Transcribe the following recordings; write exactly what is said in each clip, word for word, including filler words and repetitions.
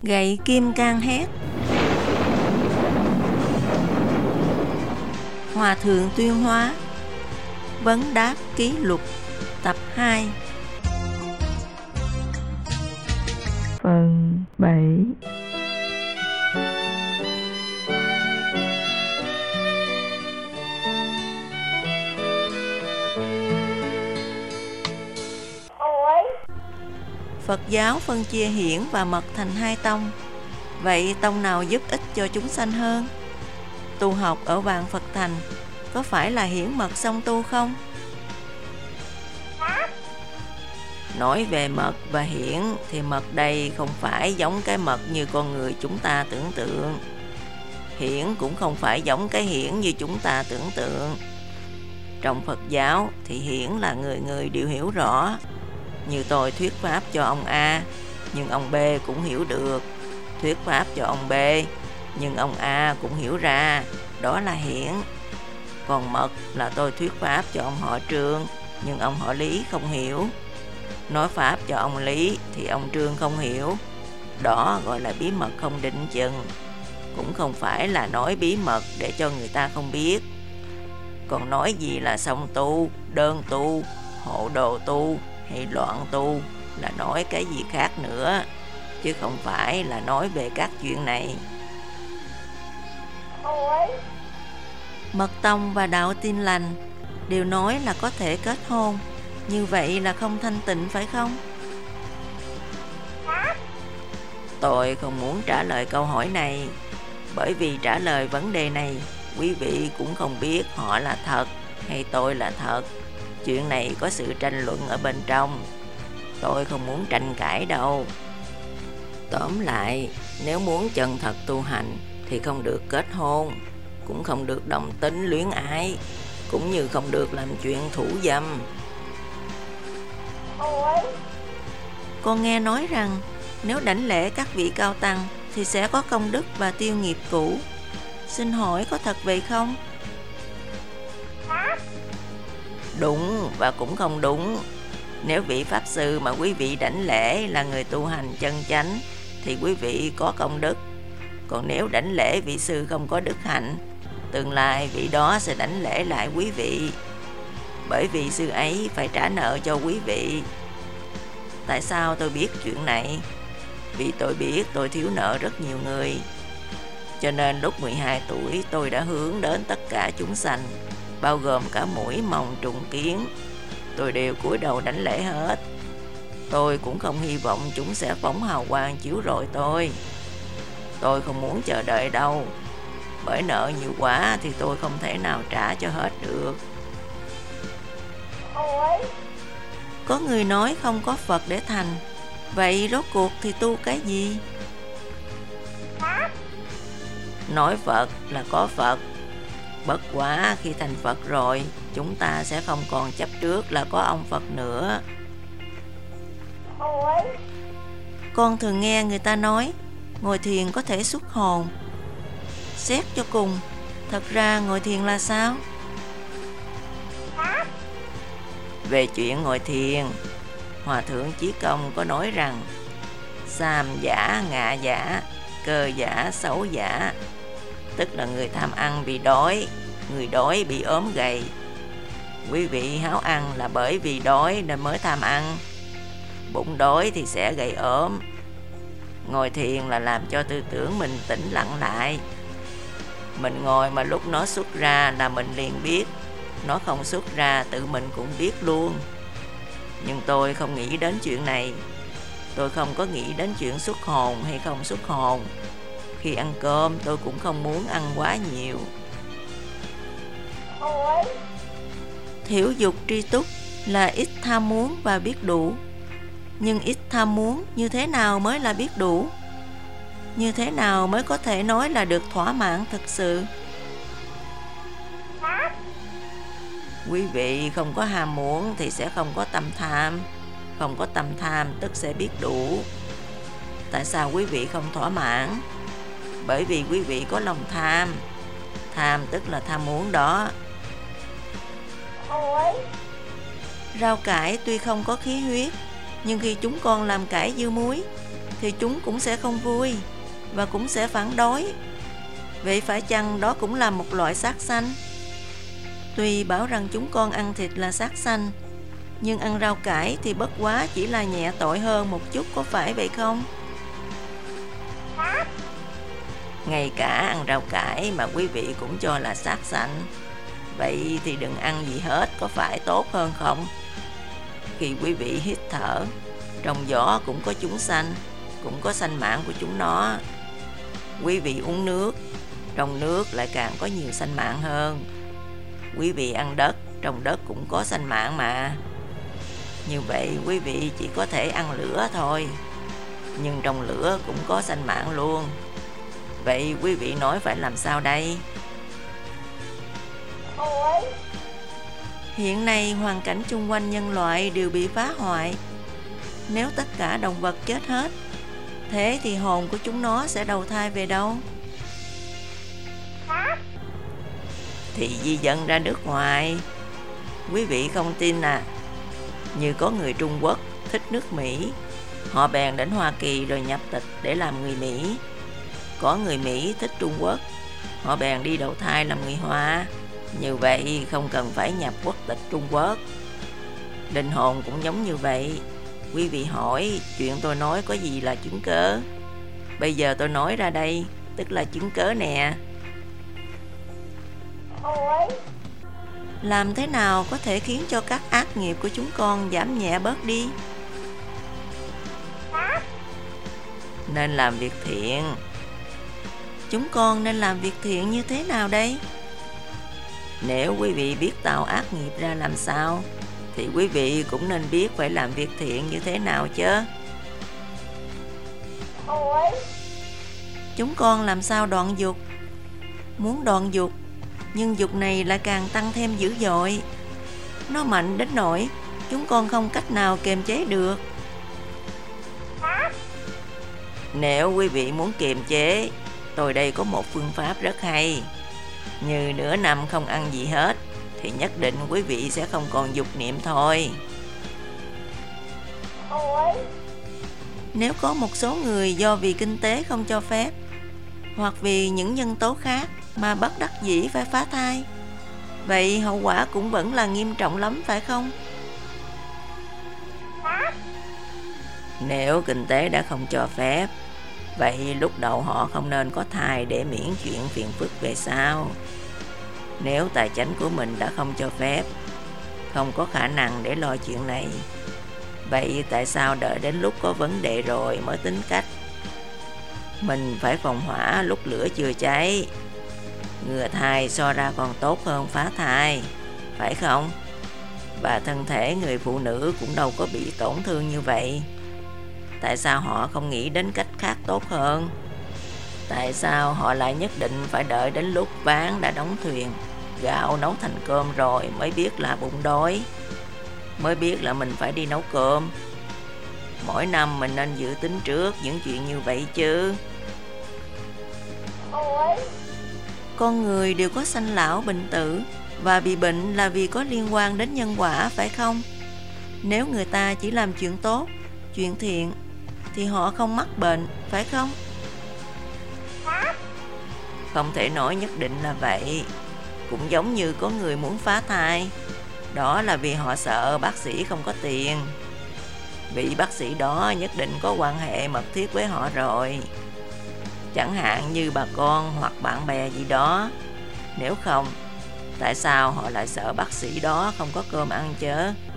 Gậy kim can hét. Hòa thượng tuyên hóa. Vấn đáp ký lục. Tập hai. Phần bảy. Phật giáo phân chia hiển và mật thành hai tông. Vậy tông nào giúp ích cho chúng sanh hơn? Tu học ở Vạn Phật Thành có phải là hiển mật song tu không? Nói về mật và hiển thì mật đây không phải giống cái mật như con người chúng ta tưởng tượng. Hiển cũng không phải giống cái hiển như chúng ta tưởng tượng. Trong Phật giáo thì hiển là người người đều hiểu rõ. Như tôi thuyết pháp cho ông A, nhưng ông B cũng hiểu được. Thuyết pháp cho ông B, nhưng ông A cũng hiểu ra. Đó là hiển. Còn mật là tôi thuyết pháp cho ông họ Trương, nhưng ông họ Lý không hiểu. Nói pháp cho ông Lý thì ông Trương không hiểu. Đó gọi là bí mật không định chừng. Cũng không phải là nói bí mật để cho người ta không biết. Còn nói gì là song tu, đơn tu, hộ đồ tu hay loạn tu là nói cái gì khác nữa, chứ không phải là nói về các chuyện này. Mật tông và đạo Tin Lành đều nói là có thể kết hôn. Như vậy là không thanh tịnh phải không? Tôi không muốn trả lời câu hỏi này, bởi vì trả lời vấn đề này quý vị cũng không biết họ là thật hay tôi là thật. Chuyện này có sự tranh luận ở bên trong. Tôi không muốn tranh cãi đâu. Tóm lại, nếu muốn chân thật tu hành thì không được kết hôn, cũng không được đồng tính luyến ái, cũng như không được làm chuyện thủ dâm. Con nghe nói rằng nếu đảnh lễ các vị cao tăng thì sẽ có công đức và tiêu nghiệp cũ. Xin hỏi có thật vậy không? Đúng và cũng không đúng. Nếu vị Pháp Sư mà quý vị đảnh lễ là người tu hành chân chánh thì quý vị có công đức. Còn nếu đảnh lễ vị sư không có đức hạnh, tương lai vị đó sẽ đảnh lễ lại quý vị, bởi vì sư ấy phải trả nợ cho quý vị. Tại sao tôi biết chuyện này? Vì tôi biết tôi thiếu nợ rất nhiều người. Cho nên lúc mười hai tuổi tôi đã hướng đến tất cả chúng sanh, bao gồm cả muỗi mòng trùng kiến. Tôi đều cúi đầu đảnh lễ hết. Tôi cũng không hy vọng chúng sẽ phóng hào quang chiếu rọi tôi. Tôi không muốn chờ đợi đâu, bởi nợ nhiều quá thì tôi không thể nào trả cho hết được. Có người nói không có Phật để thành. Vậy rốt cuộc thì tu cái gì? Nói Phật là có Phật. Bất quá khi thành Phật rồi, chúng ta sẽ không còn chấp trước là có ông Phật nữa. Con thường nghe người ta nói ngồi thiền có thể xuất hồn. Xét cho cùng, thật ra ngồi thiền là sao? Về chuyện ngồi thiền, Hòa thượng Chí Công có nói rằng Sam giả, ngạ giả, cơ giả, xấu giả. Tức là người tham ăn bị đói, người đói bị ốm gầy. Quý vị háo ăn là bởi vì đói nên mới tham ăn. Bụng đói thì sẽ gầy ốm. Ngồi thiền là làm cho tư tưởng mình tĩnh lặng lại. Mình ngồi mà lúc nó xuất ra là mình liền biết. Nó không xuất ra tự mình cũng biết luôn. Nhưng tôi không nghĩ đến chuyện này. Tôi không có nghĩ đến chuyện xuất hồn hay không xuất hồn. Khi ăn cơm tôi cũng không muốn ăn quá nhiều. Thiểu dục tri túc là ít tham muốn và biết đủ. Nhưng ít tham muốn như thế nào mới là biết đủ? Như thế nào mới có thể nói là được thỏa mãn thực sự? Quý vị không có ham muốn thì sẽ không có tâm tham. Không có tâm tham tức sẽ biết đủ. Tại sao quý vị không thỏa mãn? Bởi vì quý vị có lòng tham. Tham tức là tham muốn đó. Rau cải tuy không có khí huyết, nhưng khi chúng con làm cải dưa muối, thì chúng cũng sẽ không vui và cũng sẽ phản đối. Vậy phải chăng đó cũng là một loại sát sanh? Tuy bảo rằng chúng con ăn thịt là sát sanh, nhưng ăn rau cải thì bất quá chỉ là nhẹ tội hơn một chút, có phải vậy không? Ngay cả ăn rau cải mà quý vị cũng cho là sát sanh. Vậy thì đừng ăn gì hết, có phải tốt hơn không? Khi quý vị hít thở, trong gió cũng có chúng sanh, cũng có sanh mạng của chúng nó. Quý vị uống nước, trong nước lại càng có nhiều sanh mạng hơn. Quý vị ăn đất, trong đất cũng có sanh mạng mà. Như vậy quý vị chỉ có thể ăn lửa thôi, nhưng trong lửa cũng có sanh mạng luôn. Vậy quý vị nói phải làm sao đây? Hiện nay hoàn cảnh chung quanh nhân loại đều bị phá hoại. Nếu tất cả động vật chết hết, thế thì hồn của chúng nó sẽ đầu thai về đâu? Thì di dân ra nước ngoài. Quý vị không tin à? Như có người Trung Quốc thích nước Mỹ, họ bèn đến Hoa Kỳ rồi nhập tịch để làm người Mỹ. Có người Mỹ thích Trung Quốc, họ bèn đi đầu thai làm người Hoa. Như vậy không cần phải nhập quốc tịch Trung Quốc. Linh hồn cũng giống như vậy. Quý vị hỏi chuyện tôi nói có gì là chứng cớ? Bây giờ tôi nói ra đây, tức là chứng cớ nè. Làm thế nào có thể khiến cho các ác nghiệp của chúng con giảm nhẹ bớt đi? Nên làm việc thiện. Chúng con nên làm việc thiện như thế nào đây? Nếu quý vị biết tạo ác nghiệp ra làm sao, thì quý vị cũng nên biết phải làm việc thiện như thế nào chứ. Chúng con làm sao đoạn dục? Muốn đoạn dục, nhưng dục này lại càng tăng thêm dữ dội. Nó mạnh đến nỗi chúng con không cách nào kiềm chế được. Nếu quý vị muốn kiềm chế, tôi đây có một phương pháp rất hay. Như nửa năm không ăn gì hết, thì nhất định quý vị sẽ không còn dục niệm thôi. Nếu có một số người do vì kinh tế không cho phép, hoặc vì những nhân tố khác mà bất đắc dĩ phải phá thai, vậy hậu quả cũng vẫn là nghiêm trọng lắm phải không? Nếu kinh tế đã không cho phép, vậy lúc đầu họ không nên có thai để miễn chuyện phiền phức về sau. Nếu tài chánh của mình đã không cho phép, không có khả năng để lo chuyện này, vậy tại sao đợi đến lúc có vấn đề rồi mới tính cách? Mình phải phòng hỏa lúc lửa chưa cháy. Ngừa thai so ra còn tốt hơn phá thai, phải không? Và thân thể người phụ nữ cũng đâu có bị tổn thương như vậy. Tại sao họ không nghĩ đến cách khác tốt hơn? Tại sao họ lại nhất định phải đợi đến lúc ván đã đóng thuyền, gạo nấu thành cơm rồi mới biết là bụng đói, mới biết là mình phải đi nấu cơm? Mỗi năm mình nên dự tính trước những chuyện như vậy chứ. Con người đều có sanh lão bệnh tử, và bị bệnh là vì có liên quan đến nhân quả, phải không? Nếu người ta chỉ làm chuyện tốt, chuyện thiện, thì họ không mắc bệnh, phải không? Không thể nói nhất định là vậy. Cũng giống như có người muốn phá thai, đó là vì họ sợ bác sĩ không có tiền. Vị bác sĩ đó nhất định có quan hệ mật thiết với họ rồi, chẳng hạn như bà con hoặc bạn bè gì đó. Nếu không, tại sao họ lại sợ bác sĩ đó không có cơm ăn chứ?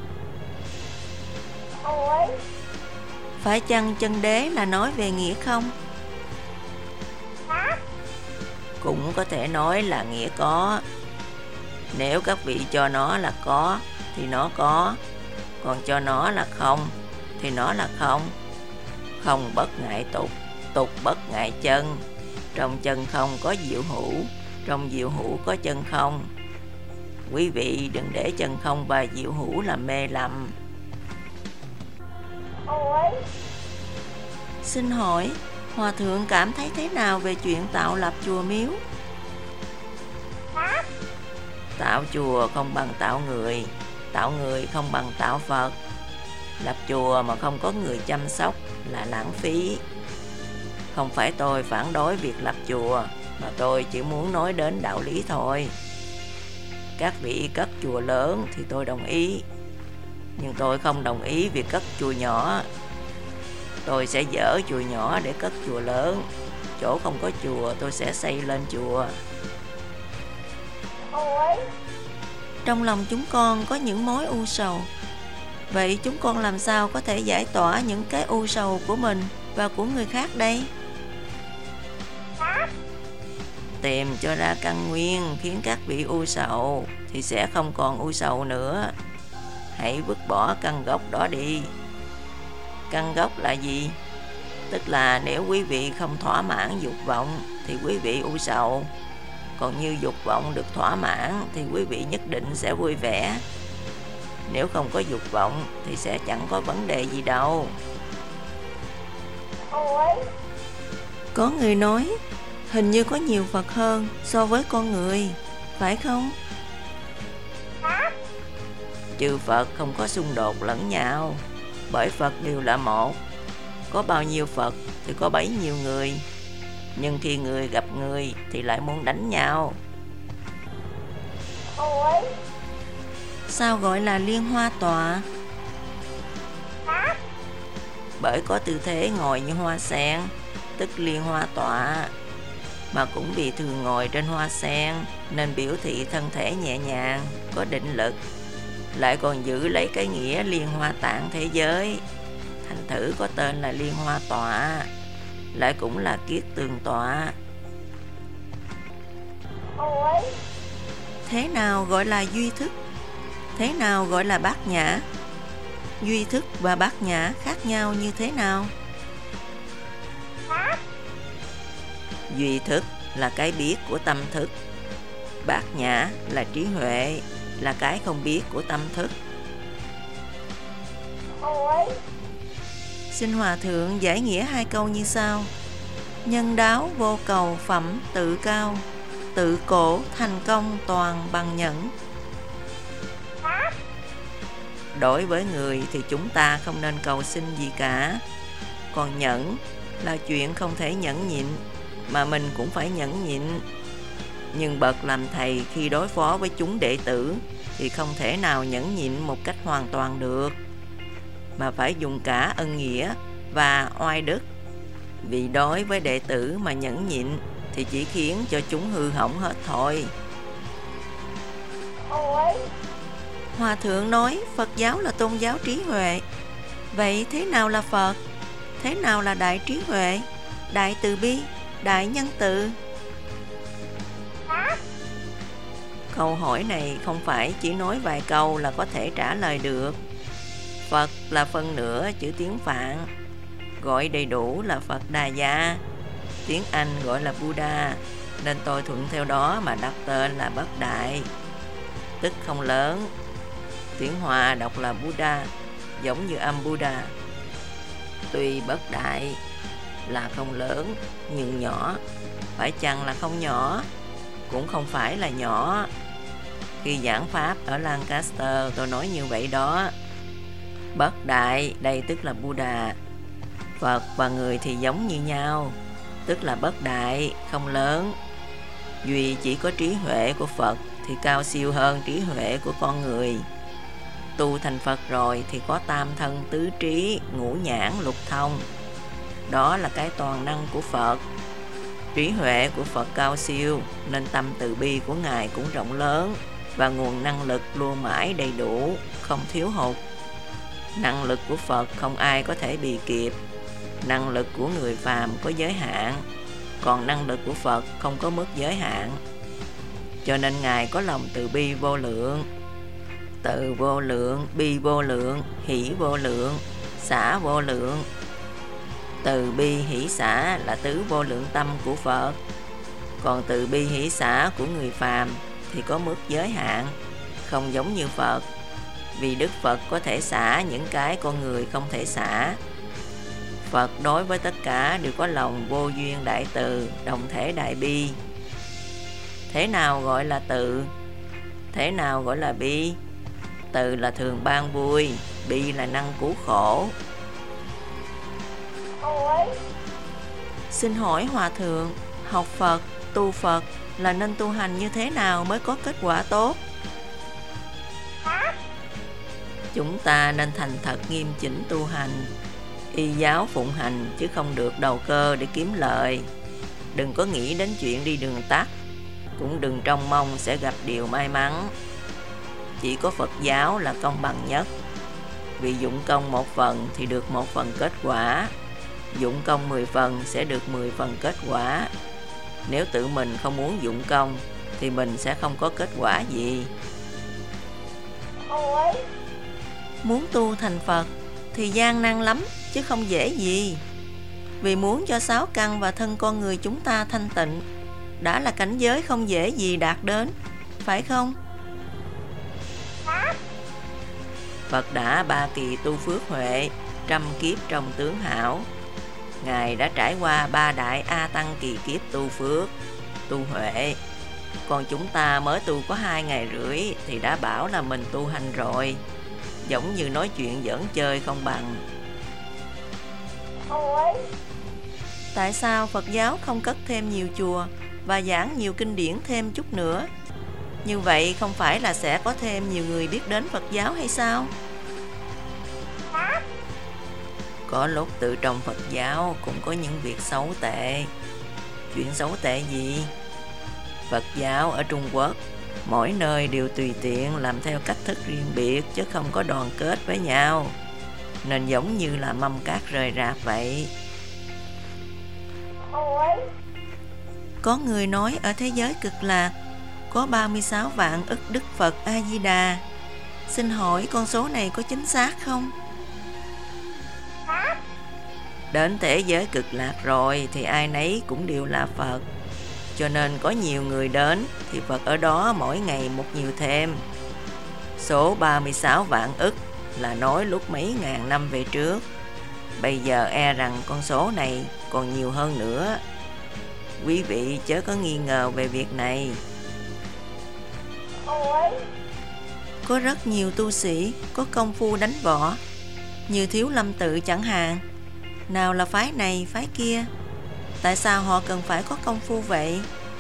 Phải chăng chân đế là nói về nghĩa không? Cũng có thể nói là nghĩa có. Nếu các vị cho nó là có thì nó có, còn cho nó là không thì nó là không. Không bất ngại tục, tục bất ngại chân. Trong chân không có diệu hữu, trong diệu hữu có chân không. Quý vị đừng để chân không và diệu hữu làm mê lầm. Xin hỏi, Hòa thượng cảm thấy thế nào về chuyện tạo lập chùa miếu? Tạo chùa không bằng tạo người, tạo người không bằng tạo Phật. Lập chùa mà không có người chăm sóc là lãng phí. Không phải tôi phản đối việc lập chùa, mà tôi chỉ muốn nói đến đạo lý thôi. Các vị cất chùa lớn thì tôi đồng ý, nhưng tôi không đồng ý việc cất chùa nhỏ. Tôi sẽ dỡ chùa nhỏ để cất chùa lớn. Chỗ không có chùa tôi sẽ xây lên chùa. Trong lòng chúng con có những mối u sầu. Vậy chúng con làm sao có thể giải tỏa những cái u sầu của mình và của người khác đây? Tìm cho ra căn nguyên khiến các vị u sầu thì sẽ không còn u sầu nữa. Hãy vứt bỏ căn gốc đó đi. Căn gốc là gì? Tức là nếu quý vị không thỏa mãn dục vọng thì quý vị u sầu. Còn như dục vọng được thỏa mãn thì quý vị nhất định sẽ vui vẻ. Nếu không có dục vọng thì sẽ chẳng có vấn đề gì đâu. Có người nói hình như có nhiều Phật hơn so với con người, phải không? Chư Phật không có xung đột lẫn nhau, bởi Phật đều là một. Có bao nhiêu Phật thì có bấy nhiêu người, nhưng khi người gặp người thì lại muốn đánh nhau. Sao gọi là liên hoa tọa? Bởi có tư thế ngồi như hoa sen, tức liên hoa tọa. Mà cũng vì thường ngồi trên hoa sen nên biểu thị thân thể nhẹ nhàng, có định lực, lại còn giữ lấy cái nghĩa liên hoa tạng thế giới. Thành thử có tên là liên hoa tọa, lại cũng là kiết tường tọa. Thế nào gọi là duy thức? Thế nào gọi là bát nhã? Duy thức và bát nhã khác nhau như thế nào? Duy thức là cái biết của tâm thức. Bát nhã là trí huệ, là cái không biết của tâm thức. Xin Hòa Thượng giải nghĩa hai câu như sau: nhân đáo vô cầu phẩm tự cao, tự cổ thành công toàn bằng nhẫn. Đối với người thì chúng ta không nên cầu xin gì cả. Còn nhẫn là chuyện không thể nhẫn nhịn, mà mình cũng phải nhẫn nhịn. Nhưng bậc làm thầy khi đối phó với chúng đệ tử thì không thể nào nhẫn nhịn một cách hoàn toàn được, mà phải dùng cả ân nghĩa và oai đức. Vì đối với đệ tử mà nhẫn nhịn thì chỉ khiến cho chúng hư hỏng hết thôi. Hòa Thượng nói Phật giáo là tôn giáo trí huệ. Vậy thế nào là Phật? Thế nào là đại trí huệ, đại từ bi, đại nhân từ? Câu hỏi này không phải chỉ nói vài câu là có thể trả lời được. Phật là phân nửa chữ tiếng Phạn, gọi đầy đủ là Phật Đà Gia. Tiếng Anh gọi là Buddha, nên tôi thuận theo đó mà đặt tên là Bất Đại, tức không lớn. Tiếng Hoa đọc là Buddha, giống như âm Buddha. Tuy Bất Đại là không lớn nhưng nhỏ, phải chăng là không nhỏ? Cũng không phải là nhỏ. Khi giảng pháp ở Lancaster tôi nói như vậy đó. Bất Đại đây tức là Buddha. Phật và người thì giống như nhau, tức là bất đại, không lớn. Duy chỉ có trí huệ của Phật thì cao siêu hơn trí huệ của con người. Tu thành Phật rồi thì có tam thân tứ trí, ngũ nhãn lục thông. Đó là cái toàn năng của Phật. Trí huệ của Phật cao siêu nên tâm từ bi của Ngài cũng rộng lớn, và nguồn năng lực luôn mãi đầy đủ, không thiếu hụt. Năng lực của Phật không ai có thể bì kịp. Năng lực của người phàm có giới hạn, còn năng lực của Phật không có mức giới hạn. Cho nên Ngài có lòng từ bi vô lượng. Từ vô lượng, bi vô lượng, hỷ vô lượng, xả vô lượng. Từ bi hỷ xả là tứ vô lượng tâm của Phật. Còn từ bi hỷ xả của người phàm thì có mức giới hạn, không giống như Phật. Vì Đức Phật có thể xả những cái con người không thể xả. Phật đối với tất cả đều có lòng vô duyên đại từ, đồng thể đại bi. Thế nào gọi là từ? Thế nào gọi là bi? Từ là thường ban vui, bi là năng cứu khổ. Xin hỏi Hòa Thượng, học Phật, tu Phật là nên tu hành như thế nào mới có kết quả tốt? Chúng ta nên thành thật nghiêm chỉnh tu hành, y giáo phụng hành chứ không được đầu cơ để kiếm lợi. Đừng có nghĩ đến chuyện đi đường tắt, cũng đừng trông mong sẽ gặp điều may mắn. Chỉ có Phật giáo là công bằng nhất, vì dụng công một phần thì được một phần kết quả, dụng công mười phần sẽ được mười phần kết quả. Nếu tự mình không muốn dụng công thì mình sẽ không có kết quả gì. Muốn tu thành Phật thì gian nan lắm chứ không dễ gì. Vì muốn cho sáu căn và thân con người chúng ta thanh tịnh đã là cảnh giới không dễ gì đạt đến, phải không? Phật đã ba kỳ tu phước huệ, trăm kiếp trong tướng hảo. Ngài đã trải qua ba đại A Tăng kỳ kiếp tu phước, tu huệ. Còn chúng ta mới tu có hai ngày rưỡi thì đã bảo là mình tu hành rồi. Giống như nói chuyện giỡn chơi không bằng. Tại sao Phật giáo không cất thêm nhiều chùa và giảng nhiều kinh điển thêm chút nữa? Như vậy không phải là sẽ có thêm nhiều người biết đến Phật giáo hay sao? Có lúc tự trong Phật giáo cũng có những việc xấu tệ. Chuyện xấu tệ gì? Phật giáo ở Trung Quốc, mỗi nơi đều tùy tiện làm theo cách thức riêng biệt chứ không có đoàn kết với nhau, nên giống như là mâm cát rời rạc vậy. Có người nói ở thế giới cực lạc có ba mươi sáu vạn ức Đức Phật A-di-đà. Xin hỏi con số này có chính xác không? Đến thế giới cực lạc rồi thì ai nấy cũng đều là Phật, cho nên có nhiều người đến thì Phật ở đó mỗi ngày một nhiều thêm. Số ba mươi sáu vạn ức là nói lúc mấy ngàn năm về trước. Bây giờ e rằng con số này còn nhiều hơn nữa. Quý vị chớ có nghi ngờ về việc này. Có rất nhiều tu sĩ có công phu đánh võ, như Thiếu Lâm Tự chẳng hạn. Nào là phái này, phái kia. Tại sao họ cần phải có công phu vậy?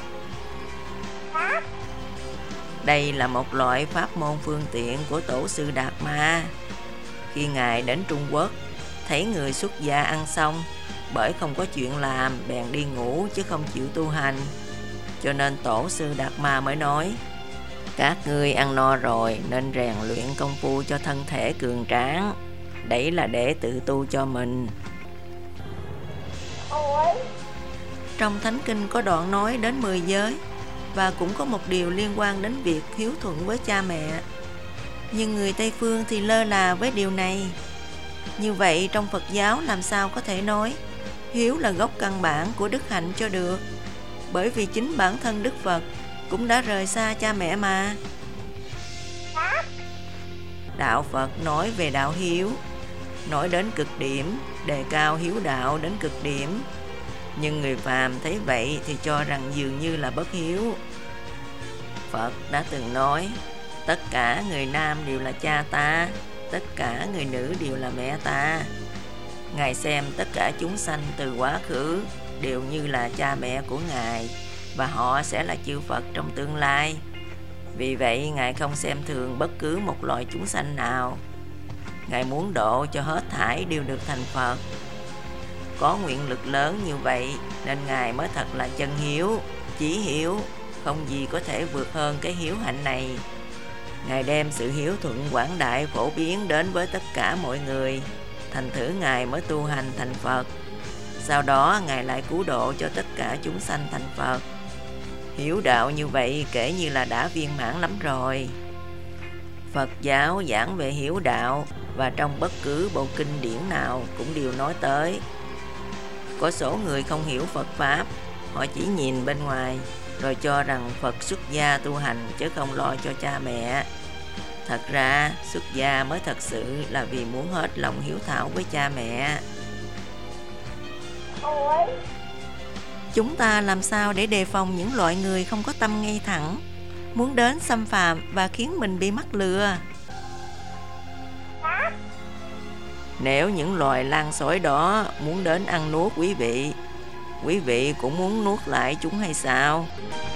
Đây là một loại pháp môn phương tiện của Tổ sư Đạt Ma. Khi Ngài đến Trung Quốc, thấy người xuất gia ăn xong, bởi không có chuyện làm bèn đi ngủ chứ không chịu tu hành. Cho nên Tổ sư Đạt Ma mới nói: các ngươi ăn no rồi nên rèn luyện công phu cho thân thể cường tráng. Đấy là để tự tu cho mình. Trong Thánh Kinh có đoạn nói đến mười giới, và cũng có một điều liên quan đến việc hiếu thuận với cha mẹ. Nhưng người Tây Phương thì lơ là với điều này. Như vậy trong Phật giáo làm sao có thể nói hiếu là gốc căn bản của đức hạnh cho được? Bởi vì chính bản thân Đức Phật cũng đã rời xa cha mẹ mà. Đạo Phật nói về đạo hiếu, nói đến cực điểm, đề cao hiếu đạo đến cực điểm. Nhưng người phàm thấy vậy thì cho rằng dường như là bất hiếu. Phật đã từng nói: tất cả người nam đều là cha ta, tất cả người nữ đều là mẹ ta. Ngài xem tất cả chúng sanh từ quá khứ đều như là cha mẹ của Ngài, và họ sẽ là chư Phật trong tương lai. Vì vậy Ngài không xem thường bất cứ một loại chúng sanh nào. Ngài muốn độ cho hết thảy đều được thành Phật. Có nguyện lực lớn như vậy nên Ngài mới thật là chân hiếu, chí hiếu. Không gì có thể vượt hơn cái hiếu hạnh này. Ngài đem sự hiếu thuận quảng đại phổ biến đến với tất cả mọi người, thành thử Ngài mới tu hành thành Phật. Sau đó Ngài lại cứu độ cho tất cả chúng sanh thành Phật. Hiếu đạo như vậy kể như là đã viên mãn lắm rồi. Phật giáo giảng về hiếu đạo, và trong bất cứ bộ kinh điển nào cũng đều nói tới. Có số người không hiểu Phật Pháp, họ chỉ nhìn bên ngoài rồi cho rằng Phật xuất gia tu hành chứ không lo cho cha mẹ. Thật ra xuất gia mới thật sự là vì muốn hết lòng hiếu thảo với cha mẹ. Chúng ta làm sao để đề phòng những loại người không có tâm ngay thẳng, muốn đến xâm phạm và khiến mình bị mắc lừa? Nếu những loài lang sói đó muốn đến ăn nuốt quý vị, Quý vị cũng muốn nuốt lại chúng hay sao?